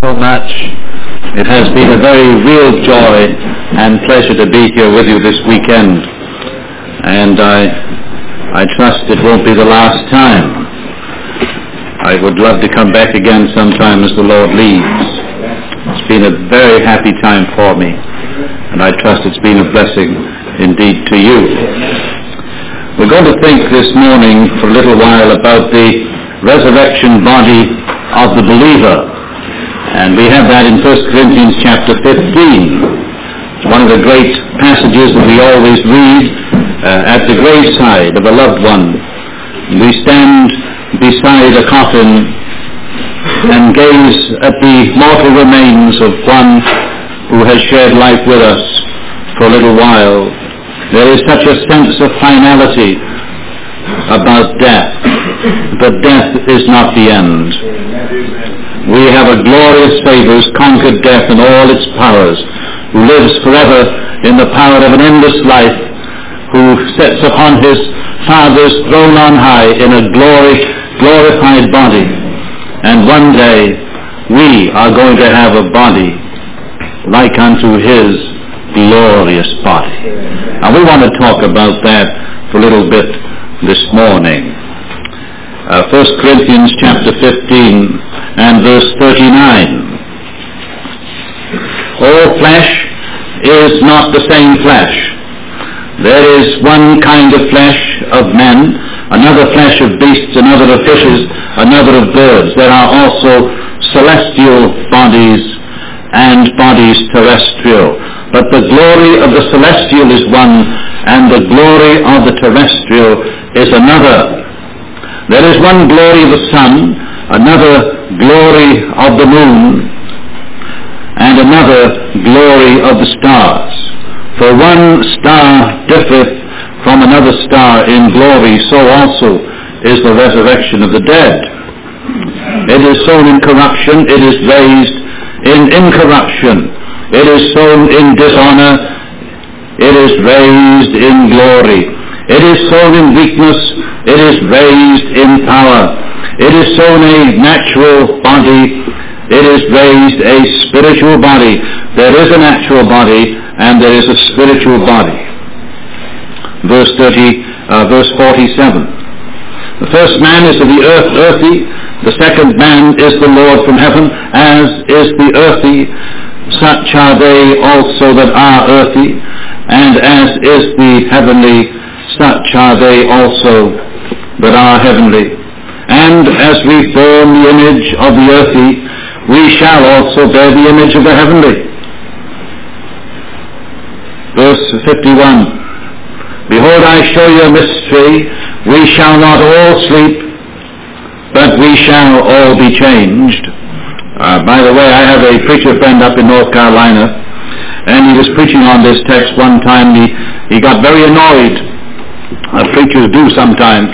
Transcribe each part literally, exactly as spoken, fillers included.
So much. It has been a very real joy and pleasure to be here with you this weekend, and I I trust it won't be the last time. I would love to come back again sometime as the Lord leads. It's been a very happy time for me, and I trust it's been a blessing indeed to you. We're going to think this morning for a little while about the resurrection body of the believer. And we have that in First Corinthians chapter fifteen. It's one of the great passages that we always read uh, at the graveside of a loved one. We stand beside a coffin and gaze at the mortal remains of one who has shared life with us for a little while. There is such a sense of finality about death, but death is not the end. We have a glorious Savior who's conquered death and all its powers, who lives forever in the power of an endless life, who sits upon his Father's throne on high in a glory, glorified body. And one day we are going to have a body like unto his glorious body. And we want to talk about that for a little bit this morning. Uh, First Corinthians chapter fifteen and verse thirty-nine. All flesh is not the same flesh. There is one kind of flesh of men, another flesh of beasts, another of fishes, another of birds. There are also celestial bodies and bodies terrestrial. But the glory of the celestial is one, and the glory of the terrestrial is another. There is one glory of the sun, another glory of the moon, and another glory of the stars. For one star differeth from another star in glory, so also is the resurrection of the dead. It is sown in corruption, it is raised in incorruption. It is sown in dishonor, it is raised in glory. It is sown in weakness, it is raised in power. It is sown a natural body, it is raised a spiritual body. There is a natural body and there is a spiritual body. Verse thirty, uh, verse forty-seven. The first man is of the earth, earthy. The second man is the Lord from heaven, as is the earthy. Such are they also that are earthy, and as is the heavenly, such are they also that are heavenly. And as we've borne the image of the earthy, we shall also bear the image of the heavenly. Verse fifty-one. Behold, I show you a mystery. We shall not all sleep, but we shall all be changed. Uh, by the way, I have a preacher friend up in North Carolina, and he was preaching on this text one time. He, he got very annoyed. Uh, preachers do sometimes.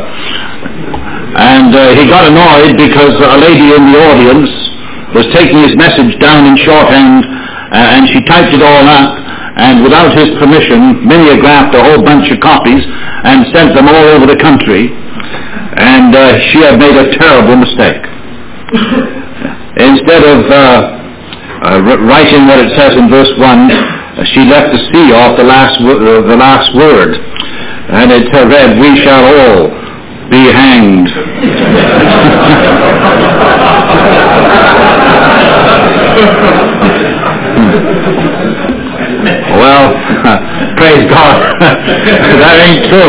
and uh, he got annoyed because a lady in the audience was taking his message down in shorthand, uh, and she typed it all up, and without his permission, mimeographed a whole bunch of copies and sent them all over the country. And uh, she had made a terrible mistake. Instead of uh, uh, writing what it says in verse one, uh, she left the C off the last w- uh, the last word, and it uh, read, "We shall all be hanged." Well, praise God, that ain't true.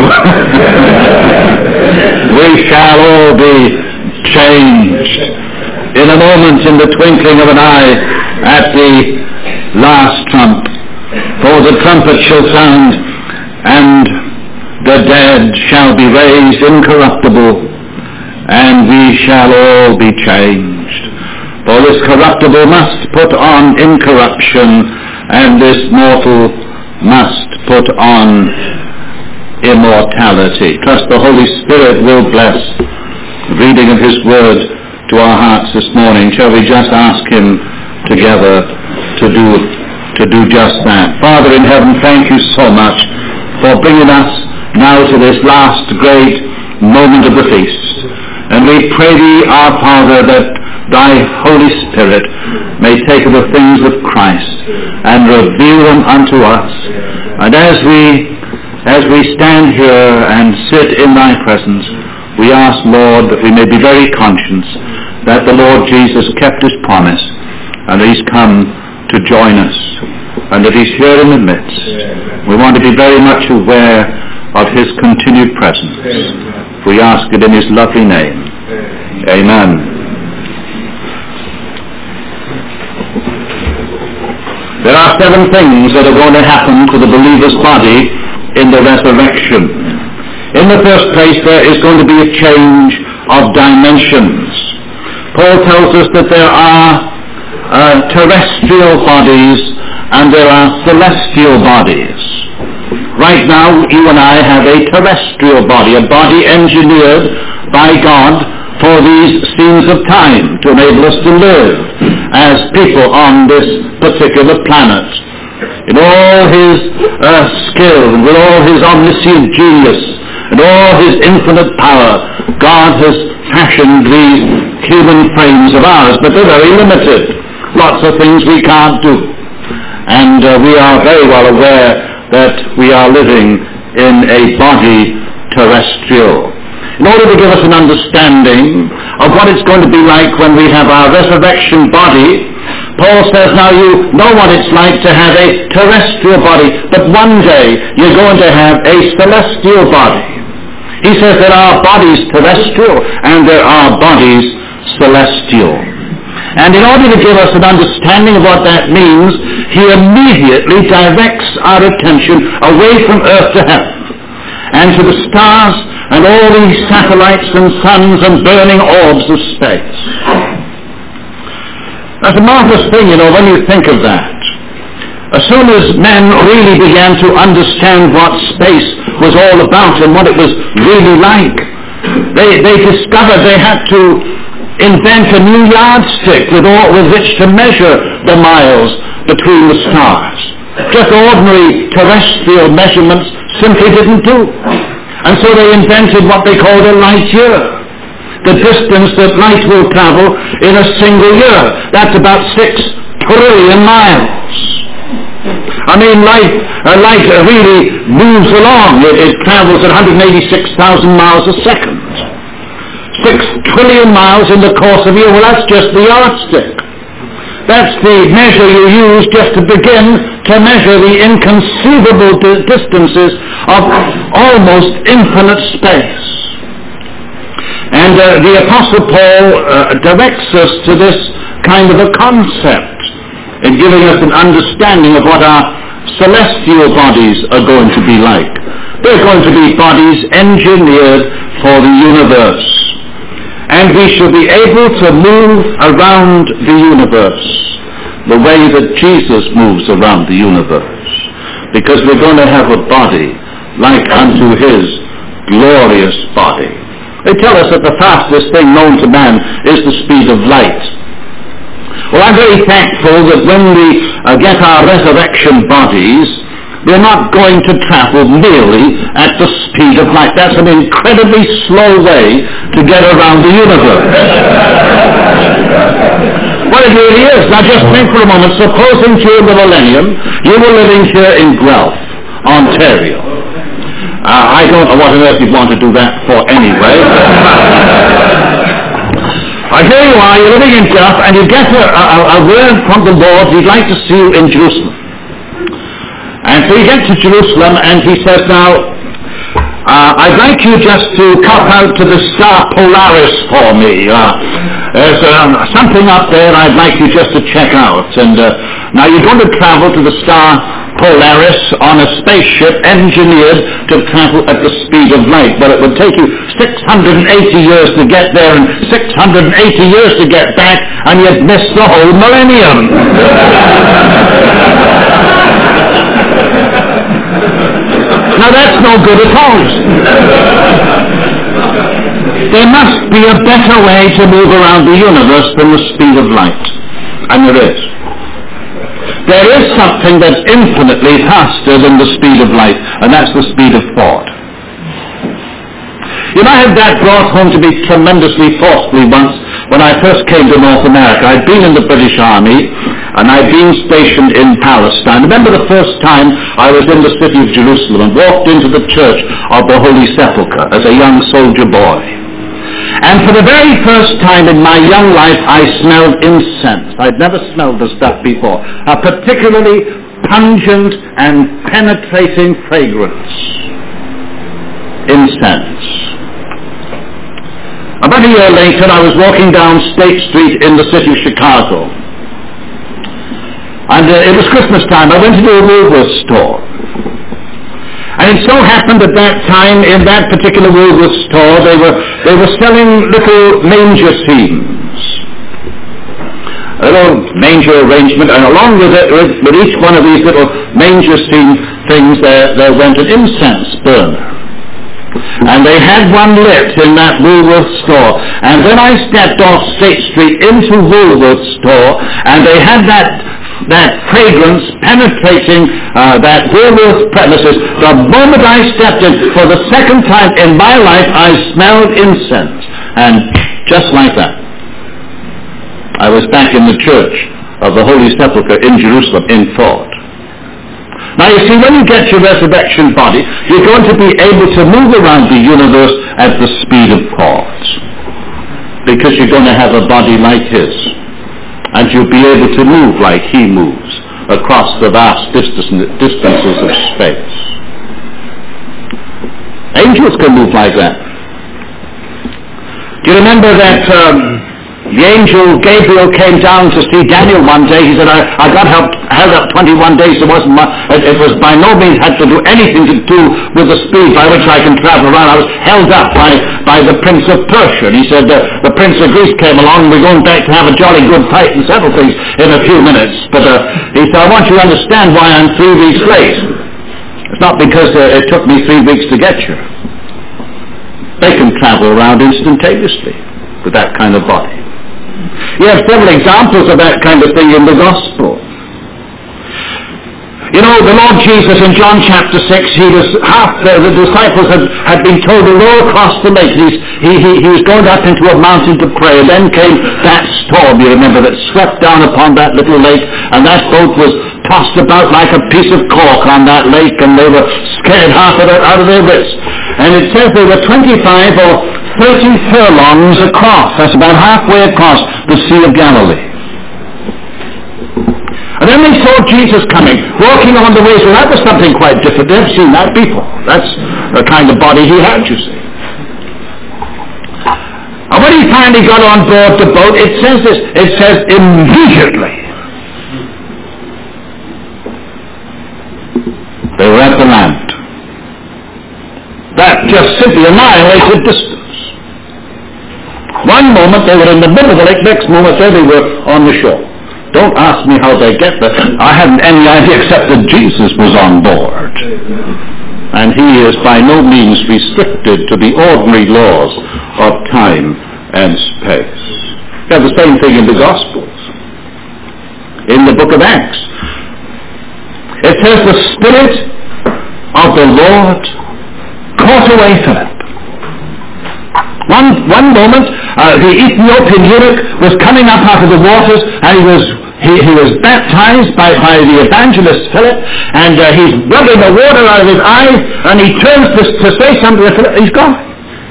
We shall all be changed. In a moment, in the twinkling of an eye, at the last trump. For the trumpet shall sound, and the dead shall be raised incorruptible, and we shall all be changed. For this corruptible must put on incorruption, and this mortal must put on immortality. Trust the Holy Spirit will bless the reading of his word to our hearts this morning. Shall we just ask him together to do to do just that? Father in heaven, thank you so much for bringing us now to this last great moment of the feast. And we pray thee, our Father, that thy Holy Spirit may take the things of Christ and reveal them unto us. And as we as we stand here and sit in thy presence, we ask, Lord, that we may be very conscious that the Lord Jesus kept his promise and that he's come to join us and that he's here in the midst. We want to be very much aware of his continued presence. We ask it in his lovely name. Amen. There are seven things that are going to happen to the believer's body in the resurrection. In the first place, there is going to be a change of dimensions. Paul tells us that there are uh, terrestrial bodies and there are celestial bodies. Right now, you and I have a terrestrial body, a body engineered by God for these scenes of time to enable us to live as people on this particular planet. In all his uh, skill and with all his omniscient genius and all his infinite power, God has fashioned these human frames of ours, but they're very limited. Lots of things we can't do. And uh, we are very well aware that we are living in a body terrestrial. In order to give us an understanding of what it's going to be like when we have our resurrection body, Paul says, now you know what it's like to have a terrestrial body, but one day you're going to have a celestial body. He says there are bodies terrestrial and there are bodies celestial. And in order to give us an understanding of what that means, he immediately directs our attention away from earth to heaven and to the stars and all these satellites and suns and burning orbs of space. That's a marvelous thing, you know, when you think of that. As soon as men really began to understand what space was all about and what it was really like, they, they discovered they had to invent a new yardstick with, all, with which to measure the miles between the stars. Just ordinary terrestrial measurements simply didn't do. And so they invented what they called a light year. The distance that light will travel in a single year. That's about six trillion miles. I mean, light, uh, light uh, really moves along. It, it travels at one hundred eighty-six thousand miles a second. Six trillion miles in the course of a year. Well, that's just the yardstick. That's the measure you use just to begin to measure the inconceivable di- distances of almost infinite space. And uh, the Apostle Paul uh, directs us to this kind of a concept in giving us an understanding of what our celestial bodies are going to be like. They're going to be bodies engineered for the universe. And we shall be able to move around the universe the way that Jesus moves around the universe. Because we're going to have a body like unto his glorious body. They tell us that the fastest thing known to man is the speed of light. Well, I'm very thankful that when we uh, get our resurrection bodies, they're not going to travel merely at the speed of light. That's an incredibly slow way to get around the universe. Well, it really is. Now just think for a moment. Supposing during the millennium you were living here in Guelph, Ontario. Uh, I don't know what on earth you'd want to do that for anyway. uh, here you are, you're living in Guelph, and you get a, a, a word from the Lord, he'd like to see you in Jerusalem. And so you get to Jerusalem, and he says, now, uh, I'd like you just to cop out to the Star Polaris for me. Uh, there's um, something up there I'd like you just to check out. And uh, now you're going to travel to the Star Polaris on a spaceship engineered to travel at the speed of light. But it would take you six hundred eighty years to get there and six hundred eighty years to get back, and you'd miss the whole millennium. Now that's no good at all. There must be a better way to move around the universe than the speed of light. And there is. There is something that's infinitely faster than the speed of light, and that's the speed of thought. You know, I had that brought home to me tremendously forcefully once when I first came to North America. I'd been in the British Army, and I'd been stationed in Palestine. I remember the first time I was in the city of Jerusalem and walked into the church of the Holy Sepulchre as a young soldier boy. And for the very first time in my young life, I smelled incense. I'd never smelled the stuff before. A particularly pungent and penetrating fragrance. Incense. About a year later, I was walking down State Street in the city of Chicago. And uh, it was Christmas time. I went into a Woolworth store. And it so happened at that time, in that particular Woolworth store, they were they were selling little manger scenes. A little manger arrangement, and along with it, with, with each one of these little manger scene things, there, there went an incense burner. And they had one lit in that Woolworth store. And then I stepped off State Street into Woolworth store, and they had that that fragrance penetrating uh, that Woolworth premises. The moment I stepped in, for the second time in my life, I smelled incense. And just like that, I was back in the church of the Holy Sepulchre in Jerusalem in thought. Now you see, when you get your resurrection body, you're going to be able to move around the universe at the speed of thought. Because you're going to have a body like his. And you'll be able to move like he moves across the vast distances of space. Angels can move like that. Do you remember that um, the angel Gabriel came down to see Daniel one day? He said, I, I got help, held up twenty-one days. It wasn't my, it, it was by no means had to do anything to do with the speed by which I can travel around. I was held up by, by the Prince of Persia. And he said, uh, the Prince of Greece came along. We're going back to have a jolly good fight and settle things in a few minutes. But uh, he said, I want you to understand why I'm three weeks late. It's not because uh, it took me three weeks to get you. They can travel around instantaneously with that kind of body. You have several examples of that kind of thing in the gospel. You know, the Lord Jesus in John chapter six, he was half, the, the disciples had, had been told to row across the lake. He's, he, he, he was going up into a mountain to pray, and then came that storm, you remember, that swept down upon that little lake, and that boat was tossed about like a piece of cork on that lake, and they were scared half of it out of their wits. And it says they were twenty-five or thirty furlongs across. That's about halfway across the Sea of Galilee. And then they saw Jesus coming, walking on the waves. Well, that was something quite different. They've seen that before. That's the kind of body he had, you see. And when he finally got on board the boat, it says this, it says immediately they were at the land. That just simply annihilated distance. One moment they were in the middle of the lake, next moment they were on the shore. Don't ask me how they get there. I haven't any idea except that Jesus was on board. And he is by no means restricted to the ordinary laws of time and space. You have the same thing in the Gospels. In the book of Acts. It says the Spirit of the Lord caught away Philip. One one moment, uh, the Ethiopian eunuch was coming up out of the waters, and he was he, he was baptized by, by the evangelist Philip, and uh, he's rubbing the water out of his eyes, and he turns to, to say something to Philip. He's gone.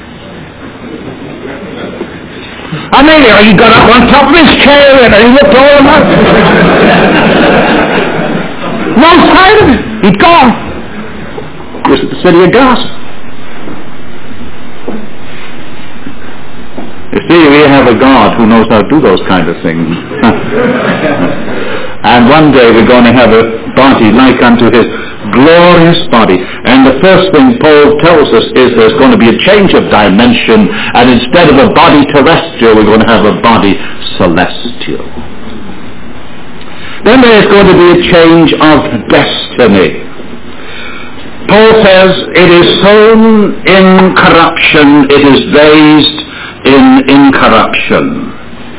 I mean, he got up on top of his chair, and he looked all around. No sign of him. He'd gone. He was at the city of Gaza. You see, we have a God who knows how to do those kind of things. And one day we're going to have a body like unto his glorious body. And the first thing Paul tells us is there's going to be a change of dimension, and instead of a body terrestrial, we're going to have a body celestial. Then there's going to be a change of destiny. Paul says, it is sown in corruption, it is raised in incorruption.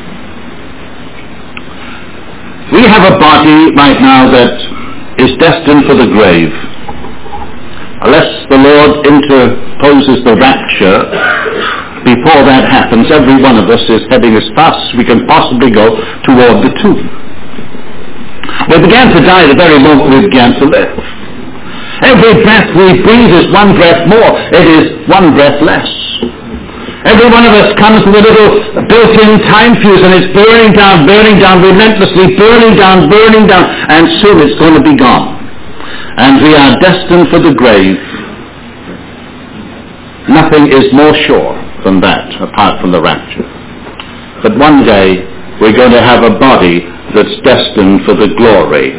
We have a body right now that is destined for the grave. Unless the Lord interposes the rapture before that happens, every one of us is heading as fast as we can possibly go toward the tomb. We began to die the very moment we began to live. Every breath we breathe is one breath more. It is one breath less. Every one of us comes with a little built-in time fuse, and it's burning down, burning down, relentlessly burning down, burning down, and soon it's going to be gone. And we are destined for the grave. Nothing is more sure than that, apart from the rapture. But one day, we're going to have a body that's destined for the glory.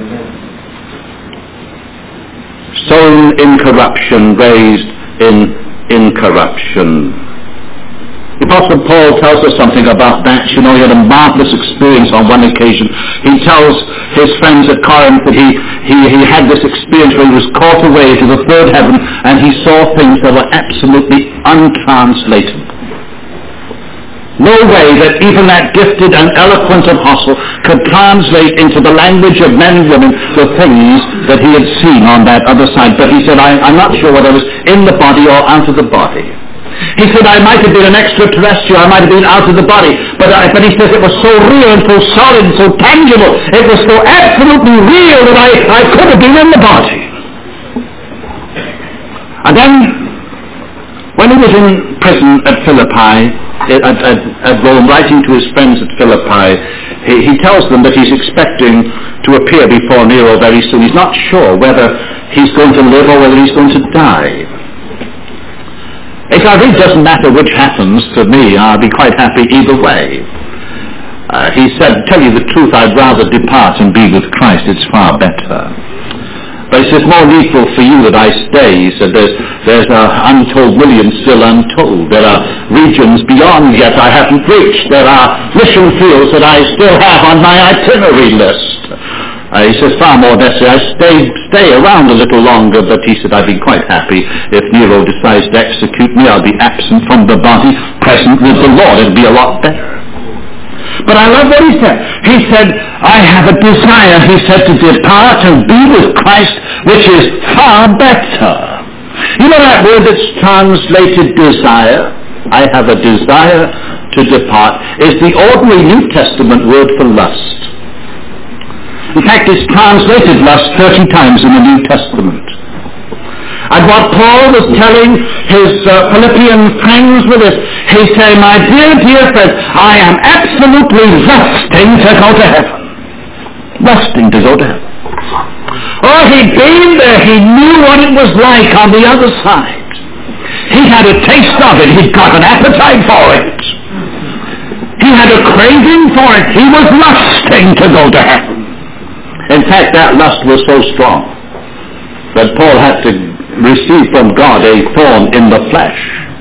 Sown in corruption, raised in incorruption. The Apostle Paul tells us something about that. You know, he had a marvelous experience on one occasion. He tells his friends at Corinth that he, he, he had this experience where he was caught away to the third heaven, and he saw things that were absolutely untranslatable. No way that even that gifted and eloquent apostle could translate into the language of men and women the things that he had seen on that other side. But he said, I, I'm not sure whether I was in the body or out of the body. He said, I might have been an extraterrestrial, I might have been out of the body, but, I, but he says it was so real and so solid and so tangible, it was so absolutely real that I, I could have been in the body. And then, when he was in prison at Philippi, at, at, at Rome, writing to his friends at Philippi, he, he tells them that he's expecting to appear before Nero very soon. He's not sure whether he's going to live or whether he's going to die. It really doesn't matter which happens to me. I'll be quite happy either way. Uh, he said, tell you the truth, I'd rather depart and be with Christ. It's far better. But he says, more needful for you that I stay. He said, there's, there's uh, untold millions still untold. There are regions beyond yet I haven't reached. There are mission fields that I still have on my itinerary list. Uh, he says, far more necessary. I stay, stay around a little longer, but he said, I'd be quite happy if Nero decides to execute me. I'll be absent from the body, present with the Lord. It'll be a lot better. But I love what he said. He said, I have a desire, he said, to depart and be with Christ, which is far better. You know that word that's translated desire? I have a desire to depart, is the ordinary New Testament word for lust. In fact, it's translated lust thirty times in the New Testament. And what Paul was telling his uh, Philippian friends with this, he said, my dear, dear friends, I am absolutely lusting to go to heaven. Lusting to go to heaven. Oh, he'd been there. He knew what it was like on the other side. He had a taste of it. He'd got an appetite for it. He had a craving for it. He was lusting to go to heaven. In fact, that lust was so strong that Paul had to receive from God a thorn in the flesh,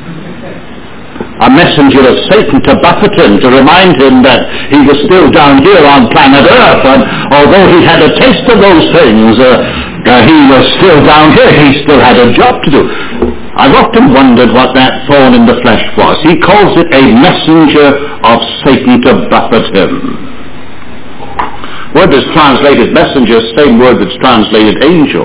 a messenger of Satan to buffet him, to remind him that he was still down here on planet Earth, and although he had a taste of those things, uh, uh, he was still down here. He still had a job to do. I've often wondered what that thorn in the flesh was. He calls it a messenger of Satan to buffet him. Word that's translated messenger, same word that's translated angel.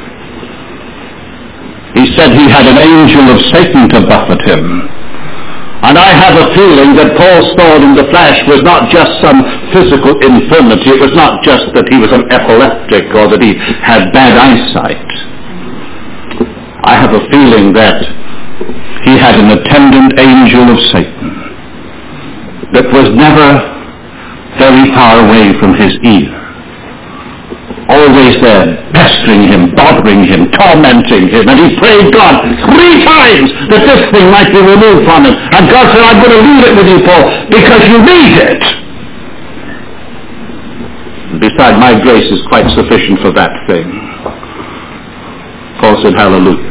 He said he had an angel of Satan to buffet him. And I have a feeling that Paul's thorn in the flesh was not just some physical infirmity. It was not just that he was an epileptic or that he had bad eyesight. I have a feeling that he had an attendant angel of Satan that was never very far away from his ear, always there, pestering him, bothering him, tormenting him, and he prayed God three times that this thing might be removed from him. And God said, I'm going to leave it with you, Paul, because you need it. Besides, my grace is quite sufficient for that thing. Paul said, hallelujah.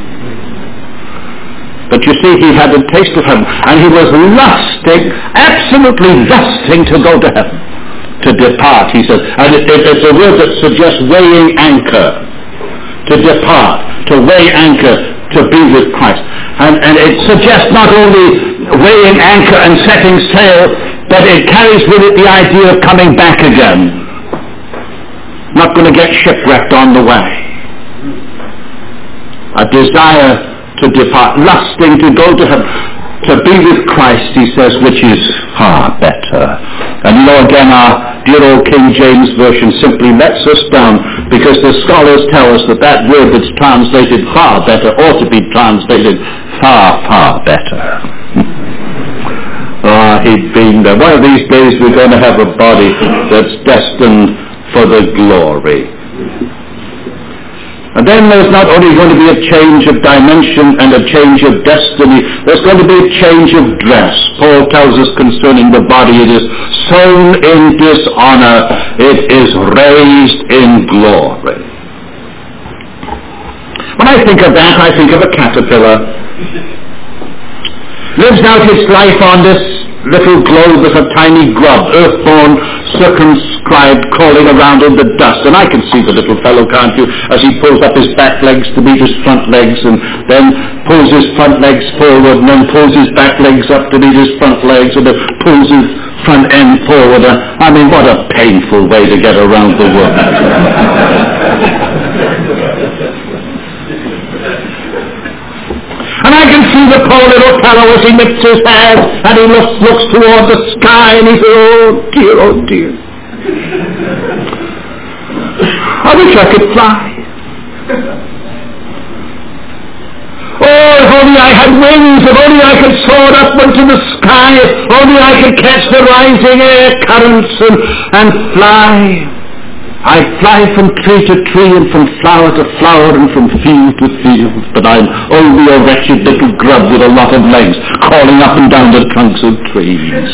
But you see, he had a taste of heaven, and he was lusting, absolutely lusting to go to heaven, to depart, he says. And it, it, it's a word that suggests weighing anchor, to depart, to weigh anchor, to be with Christ. And, and it suggests not only weighing anchor and setting sail, but it carries with it the idea of coming back again. Not going to get shipwrecked on the way. A desire to depart, lusting to go to heaven, to Christ, he says, which is far better. And you know, again, our dear old King James Version simply lets us down, because the scholars tell us that that word that's translated far better ought to be translated far, far better. Ah, he'd been there. One of these days we're going to have a body that's destined for the glory. And then there's not only going to be a change of dimension and a change of destiny, there's going to be a change of dress. Paul tells us concerning the body, it is sown in dishonor, it is raised in glory. When I think of that, I think of a caterpillar. Lives out its life on this little globe as a tiny grub, earthborn, circumscribed, crawling around in the dust. And I can see the little fellow, can't you, as he pulls up his back legs to meet his front legs, and then pulls his front legs forward, and then pulls his back legs up to meet his front legs, and then pulls his front end forward. I mean, what a painful way to get around the world. And I can see the poor little fellow as he lifts his hands and he looks, looks toward the sky and he says, oh dear, oh dear. I wish I could fly. Oh, if only I had wings, if only I could soar up into the sky, if only I could catch the rising air currents and, and fly. I fly from tree to tree and from flower to flower and from field to field, but I'm only a wretched little grub with a lot of legs crawling up and down the trunks of trees.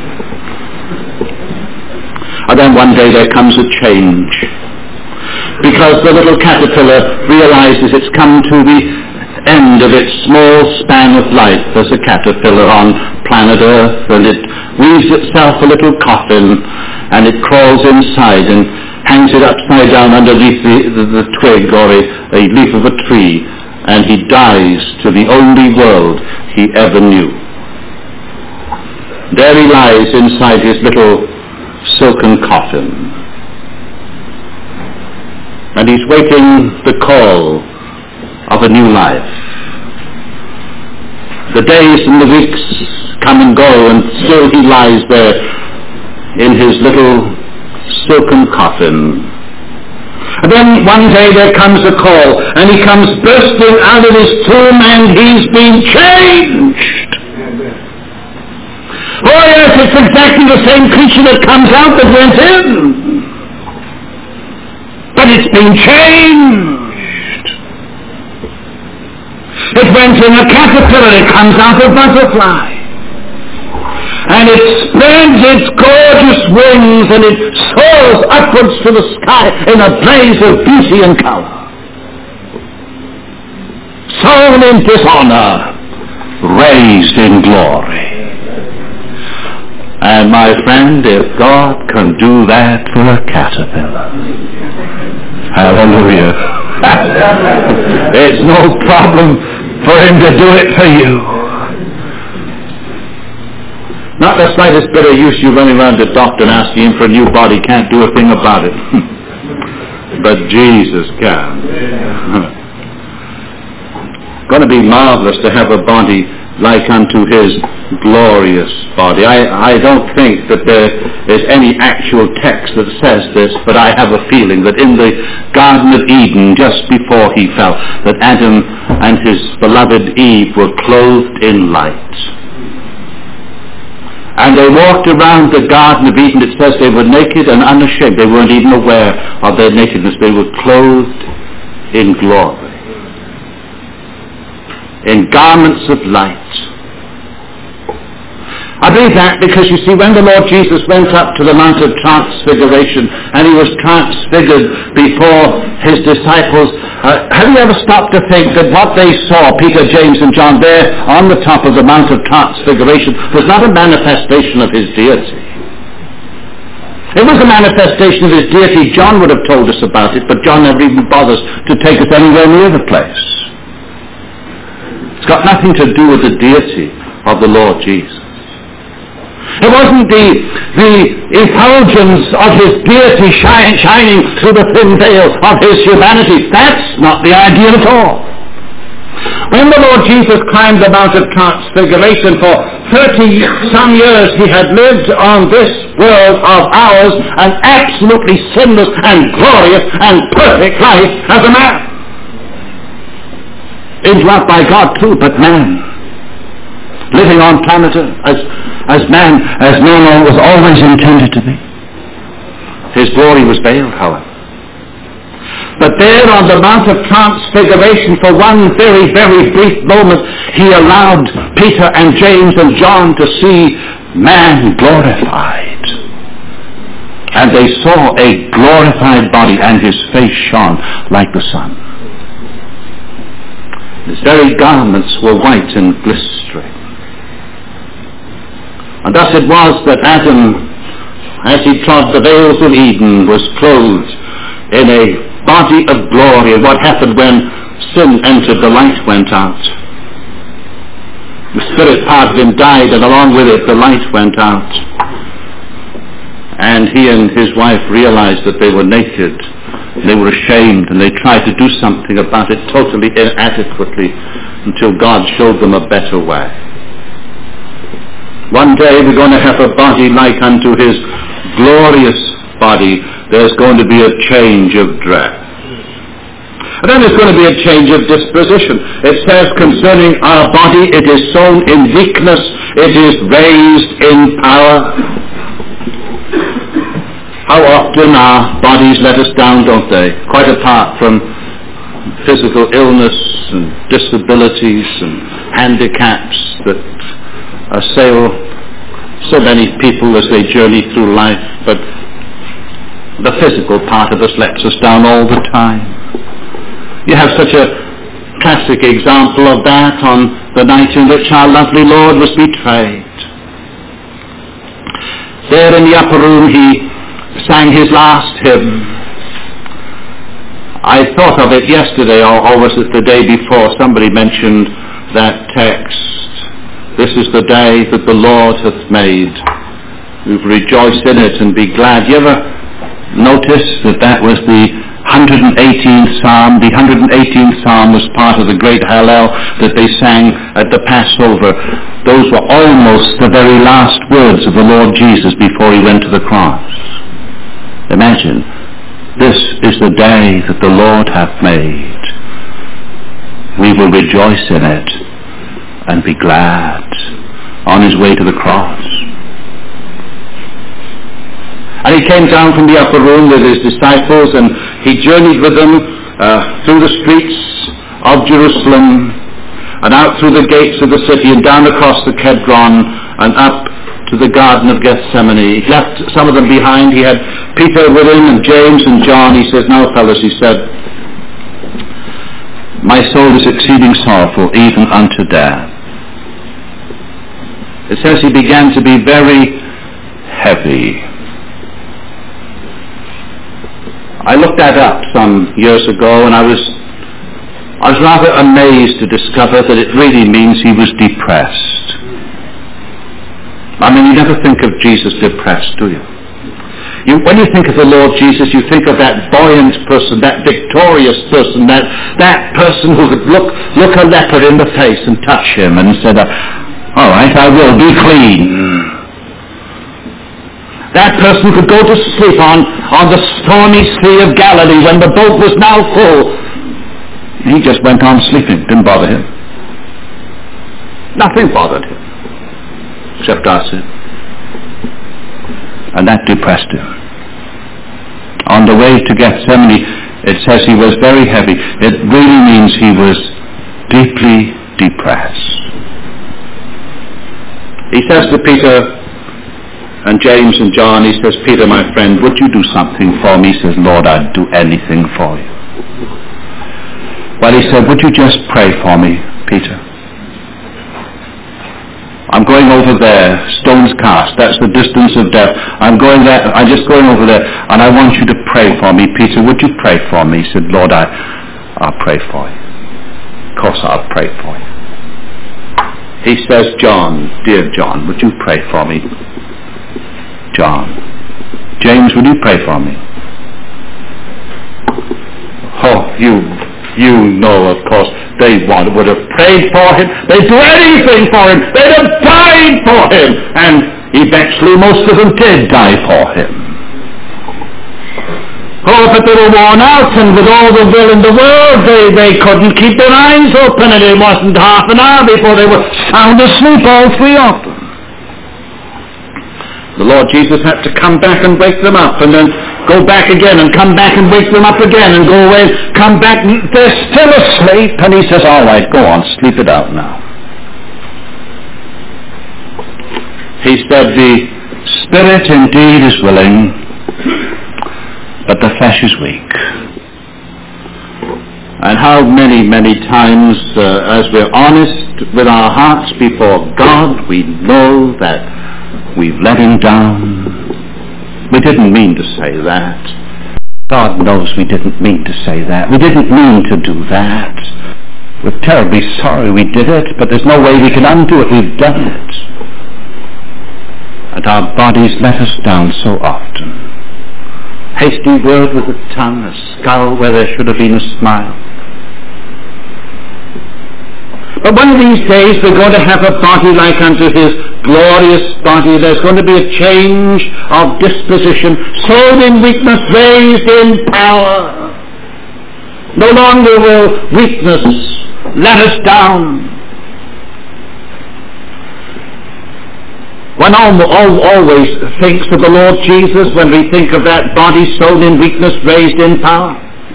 And then one day there comes a change, because the little caterpillar realizes it's come to the end of its small span of life as a caterpillar on planet Earth, and it weaves itself a little coffin and it crawls inside and hangs it upside down underneath the, the, the twig or a, a leaf of a tree, and he dies to the only world he ever knew. There he lies inside his little silken coffin, and he's waiting the call of a new life. The days and the weeks come and go, and still he lies there in his little silken coffin. And then one day there comes a call, and he comes bursting out of his tomb, and he's been changed. Oh yes, it's exactly the same creature that comes out that went in, but it's been changed. It went in a caterpillar, it comes out a butterfly. And it spreads its gorgeous wings and it soars upwards to the sky in a blaze of beauty and color. Sown in dishonor, raised in glory. And my friend, if God can do that for a caterpillar, hallelujah, it's no problem for him to do it for you. Not the slightest bit of use you running around the doctor and asking him for a new body, can't do a thing about it. But Jesus can. Going to be marvelous to have a body like unto his glorious body. I, I don't think that there is any actual text that says this, but I have a feeling that in the Garden of Eden, just before he fell, that Adam and his beloved Eve were clothed in light. And they walked around the Garden of Eden. It says they were naked and unashamed. They weren't even aware of their nakedness. They were clothed in glory, in garments of light. I believe that because, you see, when the Lord Jesus went up to the Mount of Transfiguration and he was transfigured before his disciples, uh, have you ever stopped to think that what they saw, Peter, James and John, there on the top of the Mount of Transfiguration, was not a manifestation of his deity? It was a manifestation of his deity. John would have told us about it, but John never even bothers to take us anywhere near the place. It's got nothing to do with the deity of the Lord Jesus. It wasn't the, the effulgence of his deity shine, shining through the thin veil of his humanity. That's not the idea at all. When the Lord Jesus climbed the Mount of Transfiguration, for thirty some years he had lived on this world of ours an absolutely sinless and glorious and perfect life as a man. Indwelt by God too, but man. Living on planet Earth as, as man, as Noah was always intended to be. His glory was veiled, however. But there on the Mount of Transfiguration, for one very, very brief moment, he allowed Peter and James and John to see man glorified. And they saw a glorified body, and his face shone like the sun. His very garments were white and glistering. And thus it was that Adam, as he trod the vales of Eden, was clothed in a body of glory. And what happened when sin entered, the light went out. The spirit part of him died, and along with it the light went out. And he and his wife realized that they were naked. They were ashamed, and they tried to do something about it totally inadequately until God showed them a better way. One day we're going to have a body like unto his glorious body. There's going to be a change of dress. And then there's going to be a change of disposition. It says concerning our body, it is sown in weakness, it is raised in power. How often our bodies let us down, don't they? Quite apart from physical illness and disabilities and handicaps that assail so many people as they journey through life, but the physical part of us lets us down all the time. You have such a classic example of that on the night in which our lovely Lord was betrayed. There in the upper room he sang his last hymn. I thought of it yesterday, or, or was it the day before? Somebody mentioned that text. This is the day that the Lord hath made. We've rejoiced in it and be glad. You ever notice that that was the one hundred eighteenth Psalm? The one hundred eighteenth Psalm was part of the great Hallel that they sang at the Passover. Those were almost the very last words of the Lord Jesus before he went to the cross. Imagine, this is the day that the Lord hath made. We will rejoice in it and be glad, on his way to the cross. And he came down from the upper room with his disciples, and he journeyed with them uh, through the streets of Jerusalem and out through the gates of the city and down across the Kedron and up to the Garden of Gethsemane. He left some of them behind. He had Peter with him and James and John. He says, "Now, fellows," he said, "my soul is exceeding sorrowful, even unto death." It says he began to be very heavy. I looked that up some years ago, and I was I was rather amazed to discover that it really means he was depressed. I mean, you never think of Jesus depressed, do you? You, when you think of the Lord Jesus, you think of that buoyant person, that victorious person, that, that person who could look, look a leper in the face and touch him and said, "All right, I will, be clean." That person could go to sleep on, on the stormy sea of Galilee when the boat was now full. He just went on sleeping, didn't bother him. Nothing bothered him, except our sin. And that depressed him. On the way to Gethsemane, it says he was very heavy. It really means he was deeply depressed. He says to Peter and James and John, he says, "Peter, my friend, would you do something for me?" He says, "Lord, I'd do anything for you." Well, he said, "Would you just pray for me, Peter? I'm going over there, stone's cast, that's the distance of death. I'm going there, I'm just going over there, and I want you to pray for me. Peter, would you pray for me?" He said, "Lord, I, I'll pray for you. Of course I'll pray for you." He says, "John, dear John, would you pray for me? John. James, would you pray for me?" Oh, you, you know, of course, They would have prayed for him. They'd do anything for him. They'd have died for him. And eventually most of them did die for him. Oh, but they were worn out, and with all the will in the world, they, they couldn't keep their eyes open, and it wasn't half an hour before they were sound asleep, all three of them. The Lord Jesus had to come back and wake them up, and then go back again, and come back and wake them up again, and go away, come back, and they're still asleep, and he says, all right, go on, sleep it out now. He said, the spirit indeed is willing, but the flesh is weak. And how many, many times, uh, as we're honest with our hearts before God, we know that we've let him down. We didn't mean to say that. God knows we didn't mean to say that. We didn't mean to do that. We're terribly sorry we did it, but there's no way we can undo it. We've done it. And our bodies let us down so often. Hasty word with the tongue, a scowl where there should have been a smile. But one of these days we're going to have a body like unto his glorious body. There's going to be a change of disposition, sown in weakness, raised in power. No longer will weakness let us down. One always thinks of the Lord Jesus when we think of that body sown in weakness, raised in power.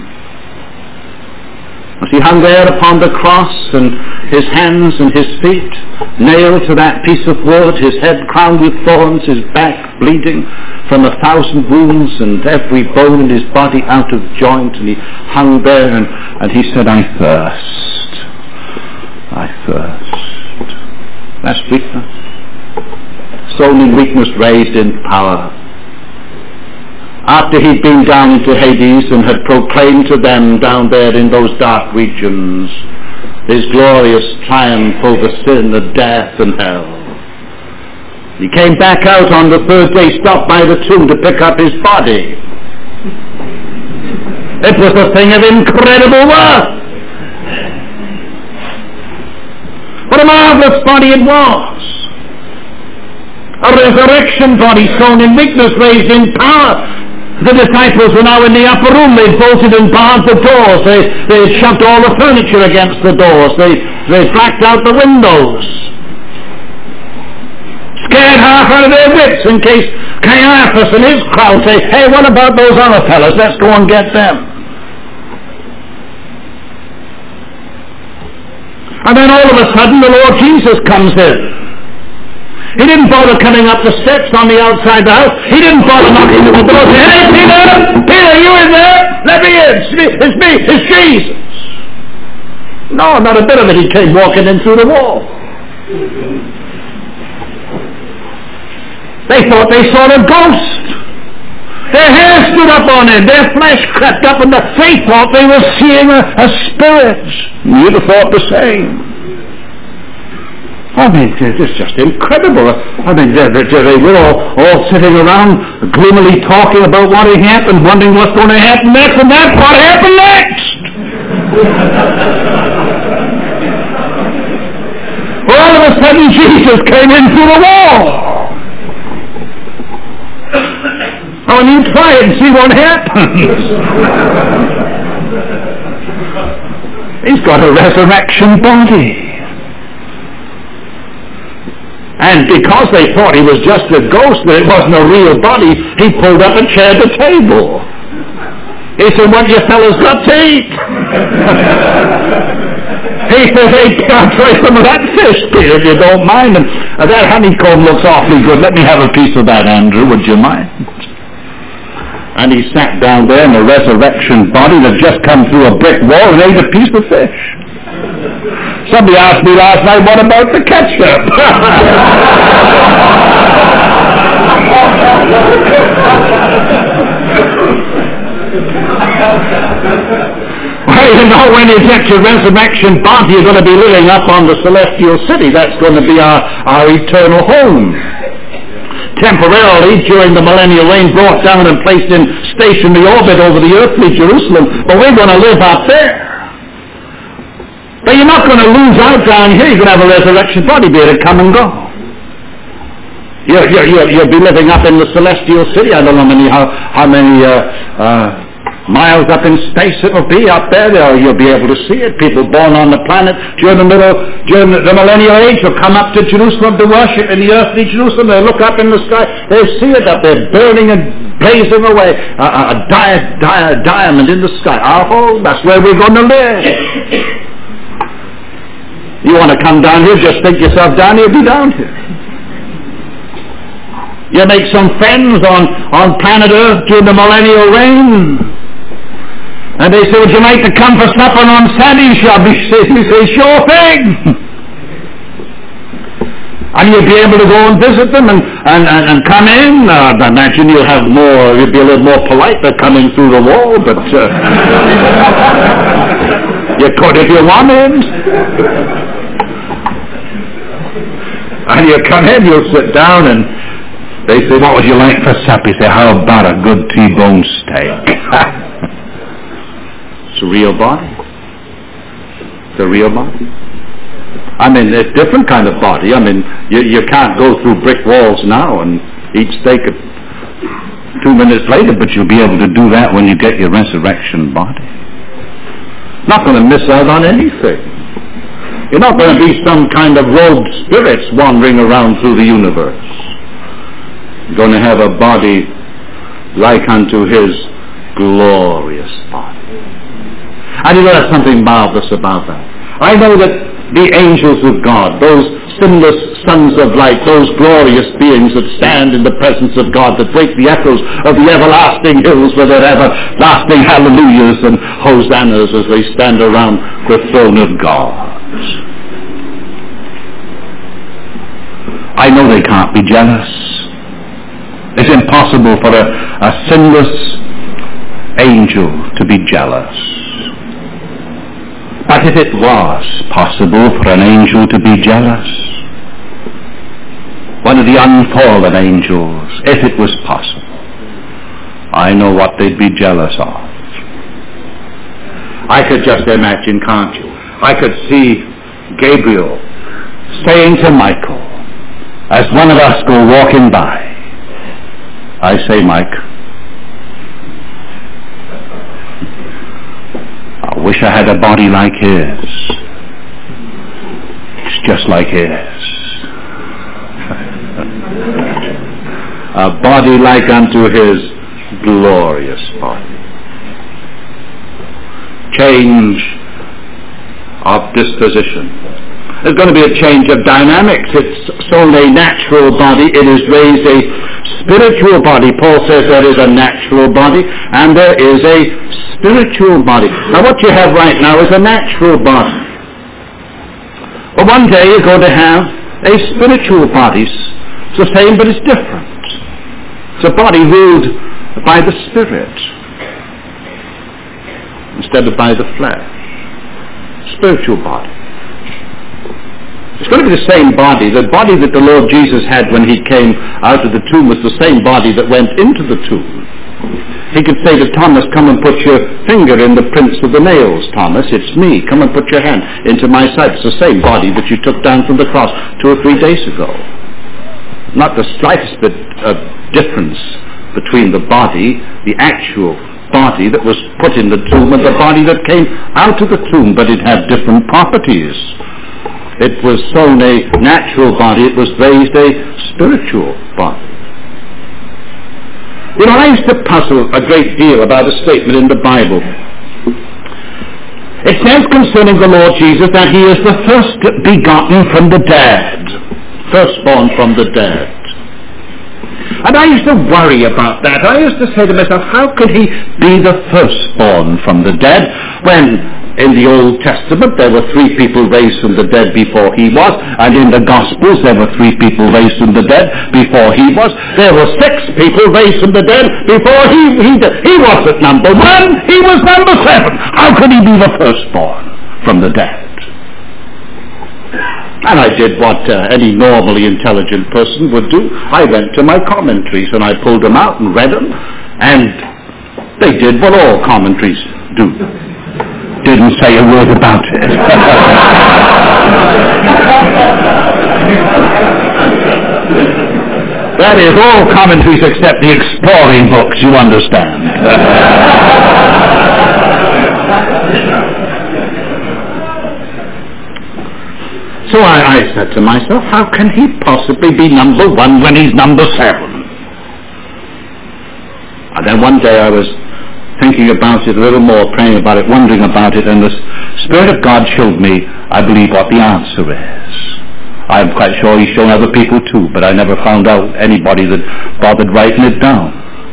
As he hung there upon the cross, and his hands and his feet nailed to that piece of wood, his head crowned with thorns, his back bleeding from a thousand wounds, and every bone in his body out of joint, and he hung there, and, and he said, I thirst. I thirst. That's weakness. Sown in weakness, raised in power. After he'd been down into Hades and had proclaimed to them down there in those dark regions his glorious triumph over sin and death and hell, he came back out on the third day, stopped by the tomb to pick up his body. It was a thing of incredible worth. What a marvelous body it was. A resurrection body sown in weakness, raised in power. The disciples were now in the upper room. They'd bolted and barred the doors. They, they'd shoved all the furniture against the doors. They, they blacked out the windows. Scared half out of their wits in case Caiaphas and his crowd say, hey, what about those other fellas? Let's go and get them. And then all of a sudden the Lord Jesus comes in. He didn't bother coming up the steps on the outside the house. He didn't bother knocking on the door and saying, hey, Peter, Peter, you in there? Let me in. It's me. It's me. It's Jesus. No, not a bit of it. He came walking in through the wall. They thought they saw a ghost. Their hair stood up on end. Their flesh crept up, and the, they thought they were seeing a, a spirit. You'd have thought the same. I mean, it's just incredible. I mean, they, they, they were all, all sitting around gloomily talking about what had happened, wondering what's going to happen next, and that's what happened next. All of a sudden, Jesus came in through the wall. Oh, and you try it and see what happens. He's got a resurrection body. And because they thought he was just a ghost, that it wasn't a real body, he pulled up and chaired the table. He said, what you fellas got to eat? He said, hey, I'll try some of that fish, Peter, if you don't mind. And uh, that honeycomb looks awfully good. Let me have a piece of that, Andrew, would you mind? And he sat down there in a resurrection body that had just come through a brick wall and ate a piece of fish. Somebody asked me last night, what about the ketchup? Well, you know, when you get your resurrection body, you're going to be living up on the celestial city. That's going to be our, our eternal home. Temporarily, during the millennial reign, brought down and placed in stationary orbit over the earthly Jerusalem, but we're going to live up there. But you're not going to lose out down here. You're going to have a resurrection body, be able to come and go. You're, you're, you're, you'll be living up in the celestial city. I don't know many, how, how many uh, uh, miles up in space it will be up there. Or you'll be able to see it. People born on the planet during the middle, during the millennial age will come up to Jerusalem to worship in the earthly Jerusalem. They'll look up in the sky. They'll see it up there burning and blazing away. A, a, a di- di- diamond in the sky. Oh, that's where we're going to live. You want to come down here, just think yourself down here, be down here. You make some friends on, on planet Earth during the millennial reign. And they say, would you like to come for supper on Sunday? You shall be, you say, sure thing. And you'll be able to go and visit them and, and, and, and come in. Uh, I imagine you'll have more, you'll be a little more polite than coming through the wall, but uh, you could if you wanted. And you come in, you'll sit down and they say, what would you like for supper? You say, how about a good T-bone steak? It's a real body. It's a real body. I mean, it's a different kind of body. I mean, you, you can't go through brick walls now and eat steak two minutes later, but you'll be able to do that when you get your resurrection body. Not going to miss out on anything. You're not going to be some kind of robed spirits wandering around through the universe. You're going to have a body like unto his glorious body. And you know, there's something marvelous about that. I know that the angels of God, those sinless sons of light, those glorious beings that stand in the presence of God, that break the echoes of the everlasting hills with their everlasting hallelujahs and hosannas as they stand around the throne of God. I know they can't be jealous. It's impossible for a, a sinless angel to be jealous. But if it was possible for an angel to be jealous, one of the unfallen angels, if it was possible, I know what they'd be jealous of. I could just imagine, can't you? I could see Gabriel saying to Michael, as one of us go walking by, I say, Mike, I wish I had a body like his. It's just like his. A body like unto his glorious body. Change of disposition. There's going to be a change of dynamics. It's only a natural body. It is raised a spiritual body. Paul says there is a natural body and there is a spiritual body. Now what you have right now is a natural body. But one day you're going to have a spiritual body. It's the same but it's different. It's a body ruled by the Spirit instead of by the flesh. Spiritual body. It's going to be the same body. The body that the Lord Jesus had when he came out of the tomb was the same body that went into the tomb. He could say to Thomas, come and put your finger in the prints of the nails, Thomas. It's me. Come and put your hand into my side. It's the same body that you took down from the cross two or three days ago. Not the slightest bit of difference between the body, the actual body that was put in the tomb, and the body that came out of the tomb, but it had different properties. It was sown a natural body, it was raised a spiritual body. You know, I used to puzzle a great deal about a statement in the Bible. It says concerning the Lord Jesus that he is the first begotten from the dead, firstborn from the dead. And I used to worry about that. I used to say to myself, how could he be the firstborn from the dead when in the Old Testament there were three people raised from the dead before he was, and in the Gospels there were three people raised from the dead before he was. There were six people raised from the dead before he he, he wasn't number one, he was number seven. How could he be the firstborn from the dead? And I did what uh, any normally intelligent person would do. I went to my commentaries and I pulled them out and read them, and they did what all commentaries do. didn't say a word about it. That is all commentaries except the exploring books, you understand. So I, I said to myself, how can he possibly be number one when he's number seven? And then one day I was thinking about it a little more, praying about it, wondering about it, and the Spirit of God showed me, I believe, what the answer is. I'm quite sure he's shown other people too, but I never found out anybody that bothered writing it down.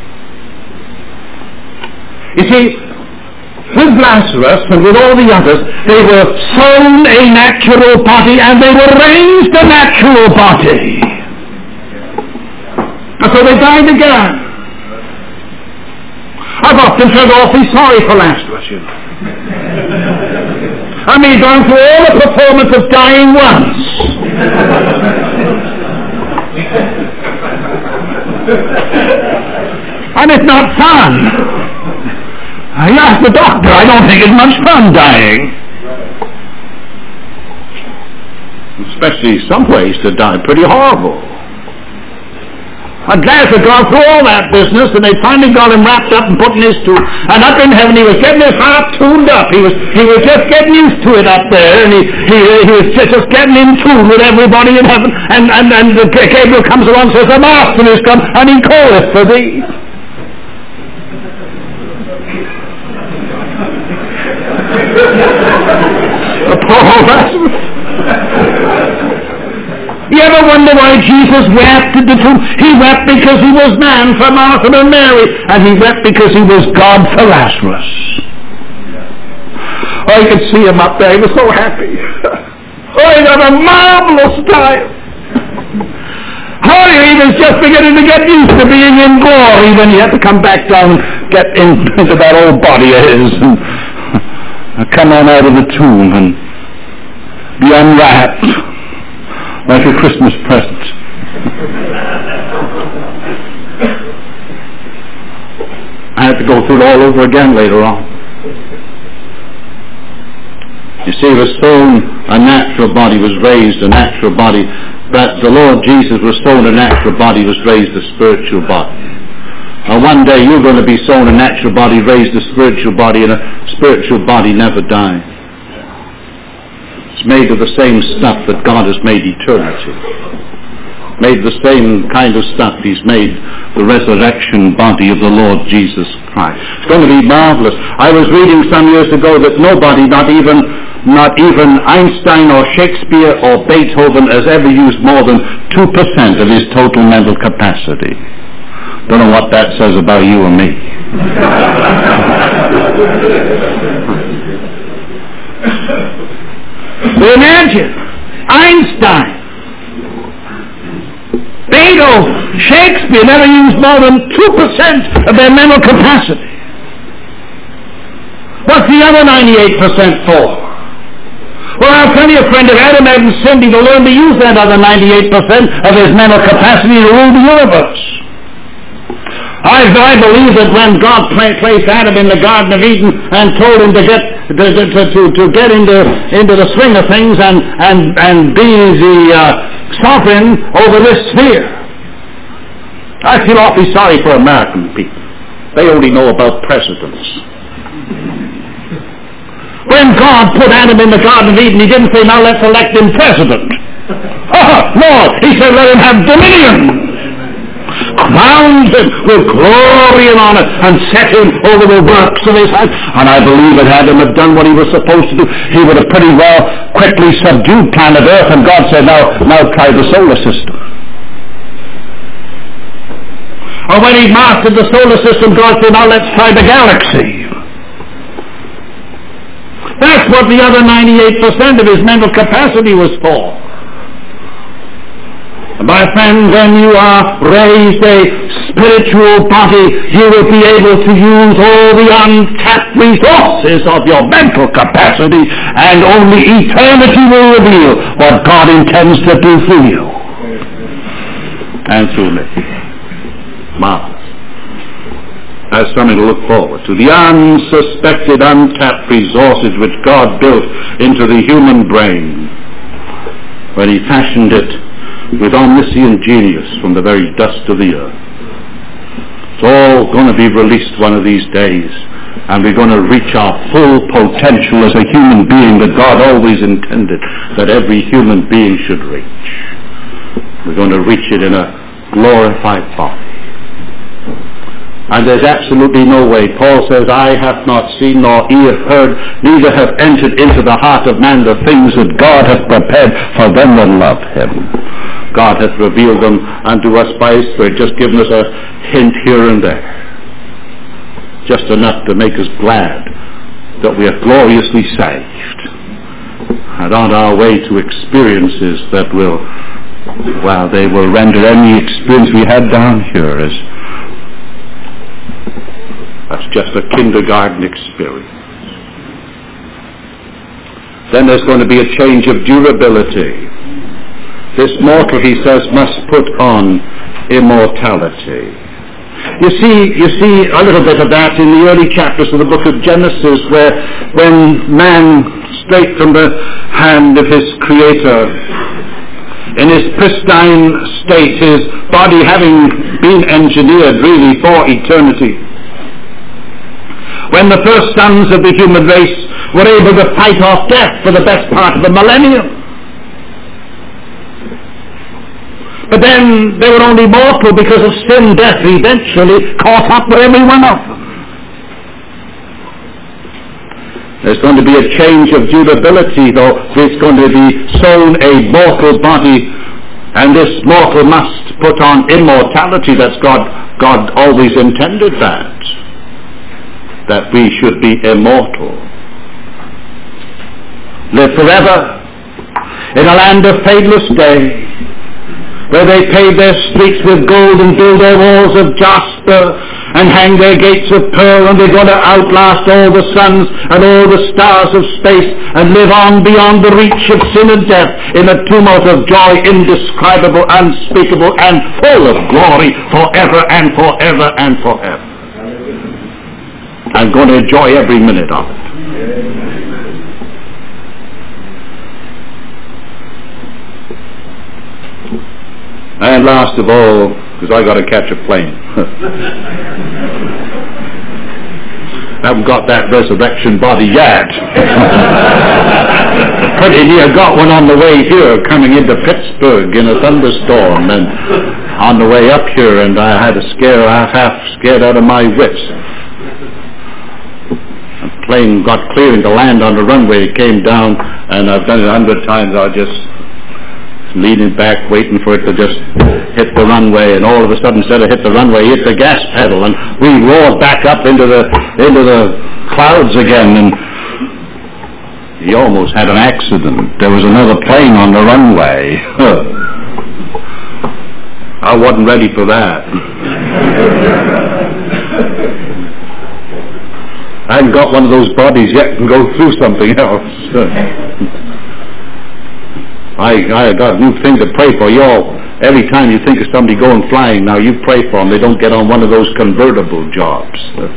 You see, with Lazarus and with all the others, they were sown a natural body and they were raised a natural body. And so they died again. I've often felt awfully sorry for Lazarus, you know. I mean, gone through all the performance of dying once. And it's not fun. I asked the doctor, I don't think it's much fun dying. Especially some ways to die pretty horrible. And Lazarus had gone through all that business, and they finally got him wrapped up and put in his tomb. And up in heaven, he was getting his heart tuned up. He was he was just getting used to it up there, and he he, he was just, just getting in tune with everybody in heaven. And and and Gabriel comes along and says, "The Master is come, and he calleth for thee." Poor Lazarus. You ever wonder why Jesus wept at the tomb? He wept because he was man for Martha and Mary, and he wept because he was God for Lazarus. Oh, I could see him up there. He was so happy. Oh, he had a marvelous time. Oh, he was just beginning to get used to being in glory when he had to come back down and get in, into that old body of his and come on out of the tomb and be unwrapped like a Christmas present. I had to go through it all over again later on. You see, it was sown a natural body, was raised a natural body, but the Lord Jesus was sown a natural body, was raised a spiritual body. And one day you're going to be sown a natural body, raised a spiritual body, and a spiritual body never dies. It's made of the same stuff that God has made eternity. Made the same kind of stuff He's made the resurrection body of the Lord Jesus Christ. It's going to be marvelous. I was reading some years ago that nobody, not even not even Einstein or Shakespeare or Beethoven, has ever used more than two percent of his total mental capacity. Don't know what that says about you and me. Imagine Einstein, Beethoven, Shakespeare never used more than two percent of their mental capacity. What's the other ninety-eight percent for? Well, I'll tell you, friend, if Adam hadn't sinned, he'd learn to use that other ninety-eight percent of his mental capacity to rule the universe. I, I believe that when God play, placed Adam in the Garden of Eden and told him to get to, to, to, to get into into the swing of things and and and be the uh, sovereign over this sphere, I feel awfully sorry for American people. They only know about presidents. When God put Adam in the Garden of Eden, He didn't say, "Now let's elect him president." No, He said, "Let him have dominion." Crowned him with glory and honor and set him over the works of his hand. And I believe that Adam had done what he was supposed to do, he would have pretty well quickly subdued planet Earth, and God said, now, now try the solar system. Or when he mastered the solar system, God said, now let's try the galaxy. That's what the other ninety-eight percent of his mental capacity was for. My friend, when you are raised a spiritual body, you will be able to use all the untapped resources of your mental capacity, and only eternity will reveal what God intends to do for you and through me. Marvelous. as something to look forward to. The unsuspected, untapped resources which God built into the human brain when he fashioned it with omniscient genius from the very dust of the earth. It's all going to be released one of these days, and we're going to reach our full potential as a human being that God always intended that every human being should reach. We're going to reach it in a glorified body. And there's absolutely no way. Paul says, I have not seen nor ear heard, neither have entered into the heart of man the things that God hath prepared for them that love him. God hath revealed them unto us by his Spirit, just given us a hint here and there. Just enough to make us glad that we are gloriously saved and on our way to experiences that will, well, they will render any experience we had down here as that's just a kindergarten experience. Then there's going to be a change of durability. This mortal, he says, must put on immortality. You see, you see a little bit of that in the early chapters of the book of Genesis, where when man, straight from the hand of his Creator, in his pristine state, his body having been engineered really for eternity, when the first sons of the human race were able to fight off death for the best part of a millennium. But then they were only mortal because of sin. Death eventually caught up with every one of them. There's going to be a change of durability, though. It's going to be sown a mortal body, and this mortal must put on immortality. That's God. God always intended that. That we should be immortal. Live forever in a land of fadeless day, where they pave their streets with gold and build their walls of jasper and hang their gates of pearl, and they're going to outlast all the suns and all the stars of space and live on beyond the reach of sin and death in a tumult of joy indescribable, unspeakable, and full of glory forever and forever and forever. I'm going to enjoy every minute of it. And last of all, because I got to catch a plane. I haven't got that resurrection body yet. Pretty near got one on the way here, coming into Pittsburgh in a thunderstorm, and on the way up here, and I had a scare, half, half scared out of my wits. The plane got clearing to land on the runway. It came down, and I've done it a hundred times. I was just leaning back, waiting for it to just hit the runway, and all of a sudden, instead of hit the runway, hit the gas pedal, and we roared back up into the into the clouds again, and he almost had an accident. There was another plane on the runway. I wasn't ready for that. I haven't got one of those bodies yet and go through something else. I I got a new thing to pray for. You all, every time you think of somebody going flying now, you pray for them. They don't get on one of those convertible jobs.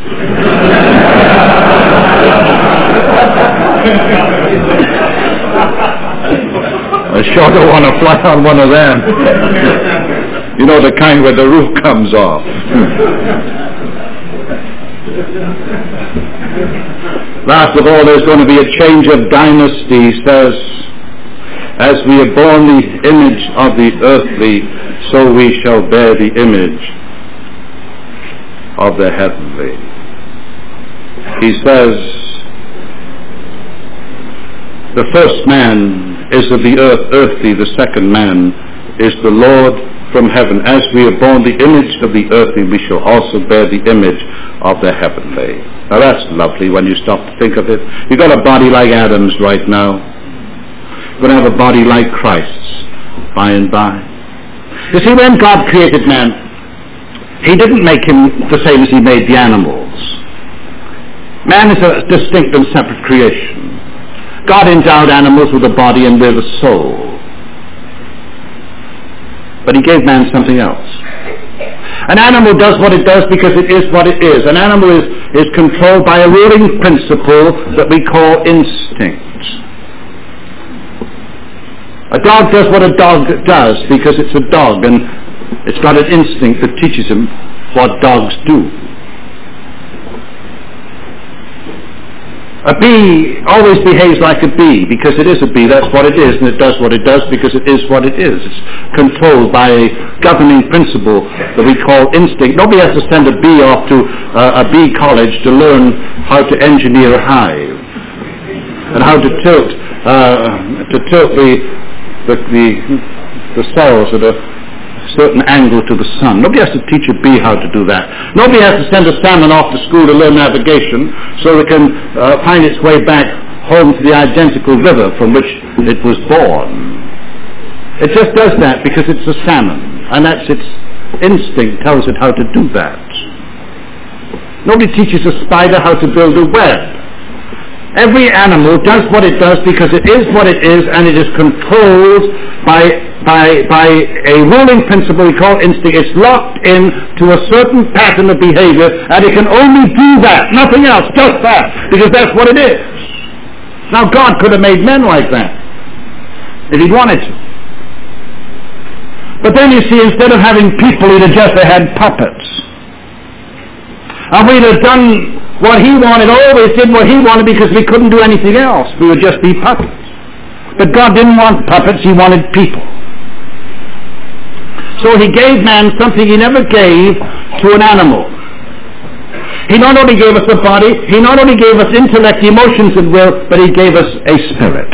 I sure don't want to fly on one of them. You know, the kind where the roof comes off. Last of all, there's going to be a change of dynasty. He says, as we are born the image of the earthly, so we shall bear the image of the heavenly. He says, the first man is of the earth, earthly. The second man is the Lord from heaven. As we are born the image of the earthly, we shall also bear the image of the heavenly. Now that's lovely when you stop to think of it. You've got a body like Adam's right now. You're going to have a body like Christ's by and by. You see, when God created man, he didn't make him the same as he made the animals. Man is a distinct and separate creation. God endowed animals with a body and with a soul. But he gave man something else. An animal does what it does because it is what it is. An animal is, is controlled by a ruling principle that we call instinct. A dog does what a dog does because it's a dog, and it's got an instinct that teaches him what dogs do. A bee always behaves like a bee because it is a bee, that's what it is, and it does what it does because it is what it is. It's controlled by a governing principle that we call instinct. Nobody has to send a bee off to uh, a bee college to learn how to engineer a hive and how to tilt uh, to tilt the the, the, the cells at a certain angle to the sun. Nobody has to teach a bee how to do that. Nobody has to send a salmon off to school to learn navigation so it can uh, find its way back home to the identical river from which it was born. It just does that because it's a salmon, and that's its instinct tells it how to do that. Nobody teaches a spider how to build a web. Every animal does what it does because it is what it is, and it is controlled by, by, by a ruling principle we call instinct. It's locked in to a certain pattern of behavior, and it can only do that, nothing else, just that, because that's what it is. Now God could have made men like that, if He wanted to. But then you see, instead of having people, He'd have just had puppets. And we'd have done what He wanted, always did what He wanted because we couldn't do anything else. We would just be puppets. But God didn't want puppets, He wanted people. So He gave man something He never gave to an animal. He not only gave us a body, He not only gave us intellect, emotions, and will, but He gave us a spirit.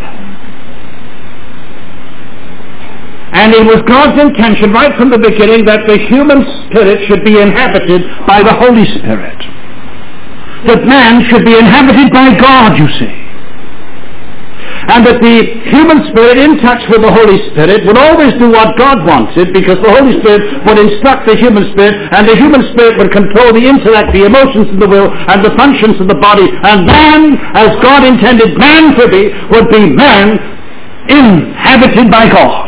And it was God's intention right from the beginning that the human spirit should be inhabited by the Holy Spirit. That man should be inhabited by God, you see. And that the human spirit in touch with the Holy Spirit would always do what God wanted, because the Holy Spirit would instruct the human spirit, and the human spirit would control the intellect, the emotions, and the will, and the functions of the body. And man, as God intended man to be, would be man inhabited by God.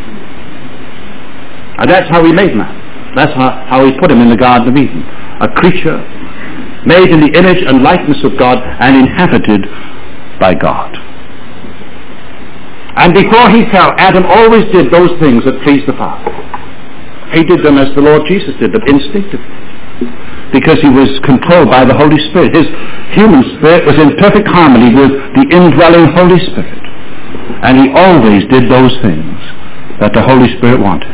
And that's how He made man. That's how, how He put him in the Garden of Eden. A creature made in the image and likeness of God and inhabited by God. And before he fell, Adam always did those things that pleased the Father. He did them as the Lord Jesus did them, instinctively. Because he was controlled by the Holy Spirit. His human spirit was in perfect harmony with the indwelling Holy Spirit. And he always did those things that the Holy Spirit wanted.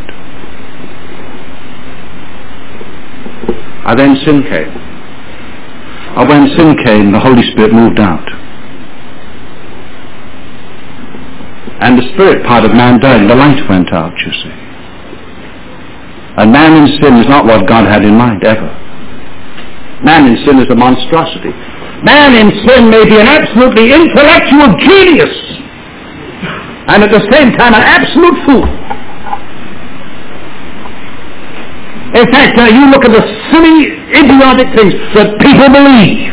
And then sin came. And when sin came, the Holy Spirit moved out. And the spirit part of man died, and the light went out, you see. And man in sin is not what God had in mind, ever. Man in sin is a monstrosity. Man in sin may be an absolutely intellectual genius, and at the same time an absolute fool. In fact, uh, you look at the silly, idiotic things that people believe.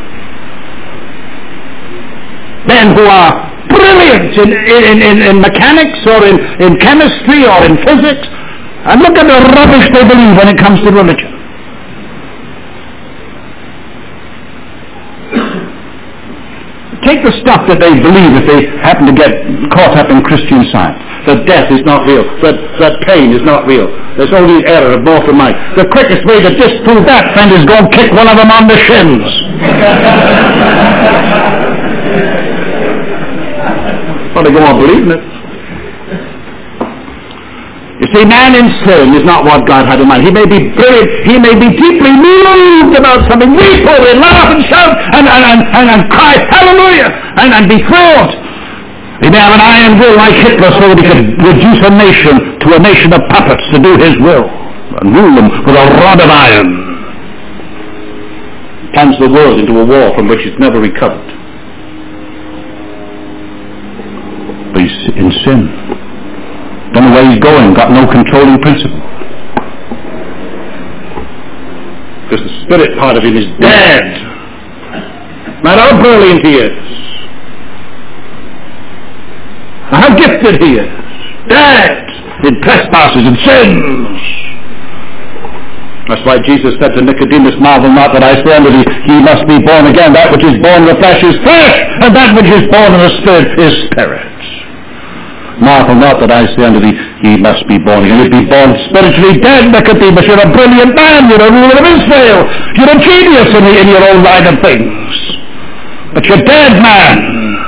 Men who are brilliant in, in, in, in mechanics or in, in chemistry or in physics, and look at the rubbish they believe when it comes to religion. Take the stuff that they believe if they happen to get caught up in Christian Science. That death is not real. That, that pain is not real. There's only error of mortal mind. The quickest way to disprove that, friend, is go kick one of them on the shins. Well, they go on believing it. You see, man in sin is not what God had in mind. He may be brilliant, he may be deeply moved about something, weep over it, laugh and shout and, and, and, and, and cry hallelujah and, and be thrilled. He may have an iron will like Hitler so that he could reduce a nation to a nation of puppets to do his will and rule them with a rod of iron. Plunge the world into a war from which it's never recovered. But he's in sin. Don't know where he's going, got no controlling principle. Because the spirit part of him is dead. No matter how brilliant he is, how gifted he is, dead in trespasses and sins. That's why Jesus said to Nicodemus, marvel not that I say unto thee, ye must be born again. That which is born of the flesh is flesh, and that which is born of the Spirit is spirit. Marvel not that I say unto thee, ye must be born again. You'd be born spiritually dead, Nicodemus. You're a brilliant man. You're a ruler of Israel. You're a genius in, the, in your own line of things. But you're dead, man.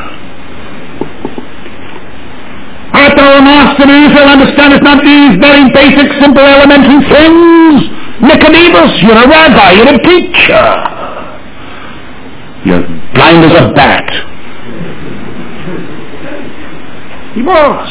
Art thou a master in Israel? Understandest not these very basic, simple, elementary things? Nicodemus, you're a rabbi, you're a teacher. You're blind as a bat. He was.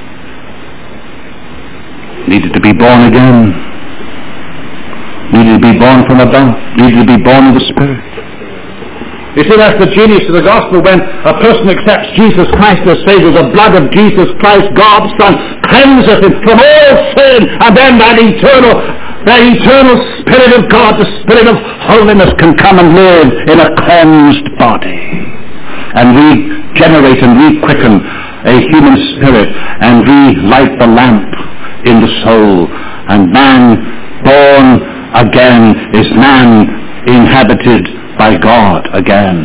Needed to be born again. Needed to be born from above. Needed to be born of the Spirit. You see, that's the genius of the gospel. When a person accepts Jesus Christ as Savior, the blood of Jesus Christ, God's Son, cleanses him from all sin, and then that eternal, that eternal Spirit of God, the Spirit of holiness, can come and live in a cleansed body and regenerate and re-quicken a human spirit and relight the lamp in the soul. And man born again is man inhabited by God again.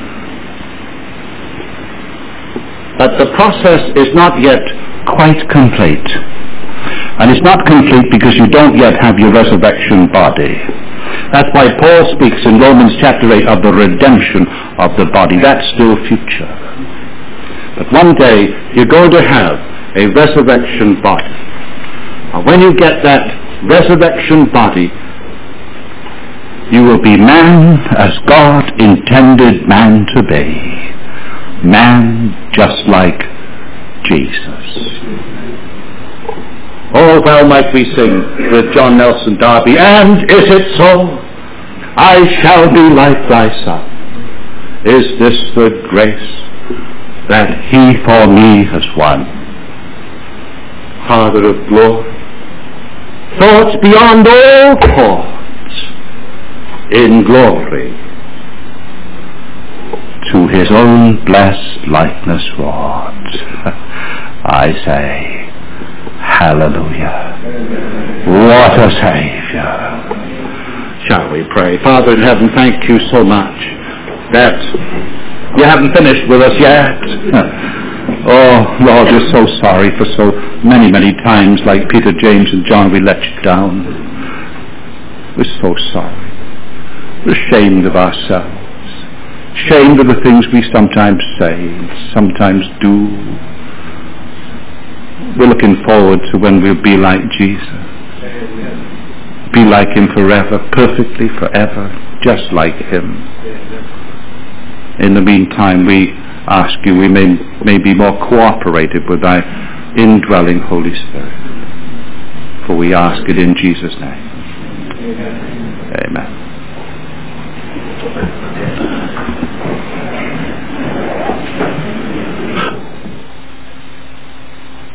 But the process is not yet quite complete. And it's not complete because you don't yet have your resurrection body. That's why Paul speaks in Romans chapter eight of the redemption of the body. That's still future. But one day you're going to have a resurrection body. And when you get that resurrection body, you will be man as God intended man to be. Man just like Jesus. Oh, well might we sing with John Nelson Darby, and is it so? I shall be like thy Son. Is this the grace that he for me has won? Father of glory, thoughts beyond all thoughts, in glory, to his own blessed likeness wrought. I say, hallelujah. What a Savior. Shall we pray? Father in heaven, thank you so much that you haven't finished with us yet. Oh, Lord, we're so sorry for so many, many times, like Peter, James, and John, we let you down. We're so sorry. We're ashamed of ourselves. Ashamed of the things we sometimes say, sometimes do. We're looking forward to when we'll be like Jesus. Be like him forever, perfectly forever, just like him. In the meantime, we ask you we may, may be more cooperative with thy indwelling Holy Spirit. For we ask it in Jesus' name. Amen. Amen.